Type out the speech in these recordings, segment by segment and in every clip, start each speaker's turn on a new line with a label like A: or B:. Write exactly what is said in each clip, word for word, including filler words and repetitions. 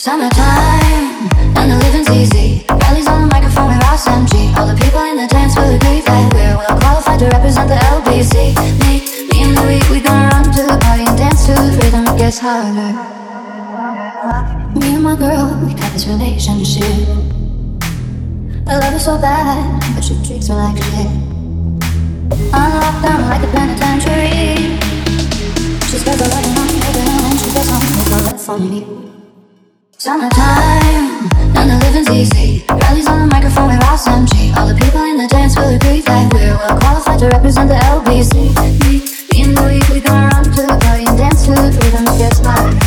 A: Summertime, and the living's easy. Rallies on the microphone with Ross M G. All the people in the dance will agree that we're well qualified to represent the L B C. Me, me and Louis, we gonna run to the party and dance to the rhythm. It gets harder. Me and my girl, we got this relationship. I love her so bad, but she treats me like shit. I'm locked down like a penitentiary. She spends a lot of money, baby, and she gets home with no love for me. Summertime, and the living's easy. Rallies on the microphone with Ross M G. All the people in the dance will agree that we're well qualified to represent the L B C. Me, me and Louis, we gonna run to the party and dance to the rhythm. It gets harder.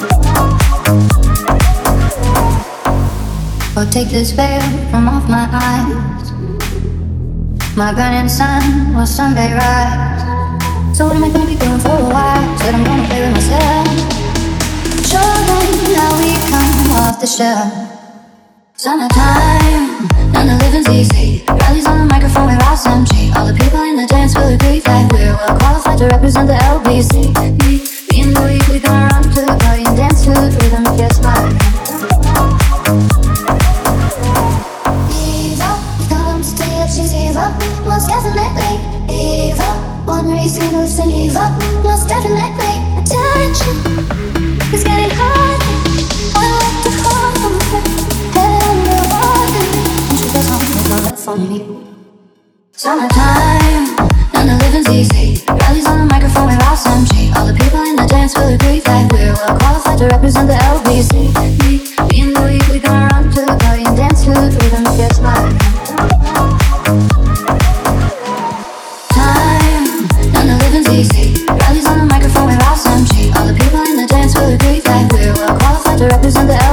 A: Oh, take this veil from off my eyes. My burning sun will someday rise. So what am I gonna be doing for a while? Said I'm gonna play with myself. Show them how we come off the shelf. Summertime, and the living's easy. Rallies on the microphone with Ross M G. All the people in the dance will agree that we're well qualified to represent the L B C. Me, me and Louis, we gonna run to the party and dance to the rhythm. It gets harder. Eva, he comes to tell she's Eva. Most definitely Eva. One reason who's an Eva. Most definitely attention. It's getting harder. I like to hold her head under water, and she goes home with no love for me. Summertime, and the living's easy. Rallies on the microphone with Ross M G. All the people in the dance will agree that we're well qualified to represent the L B C. Me, me and Louis, we gonna run to the party and dance to the rhythm. It gets harder. Time, and the living's easy. Rallies on the microphone with Ross M G. All the people in the dance will agree that we're well qualified to represent the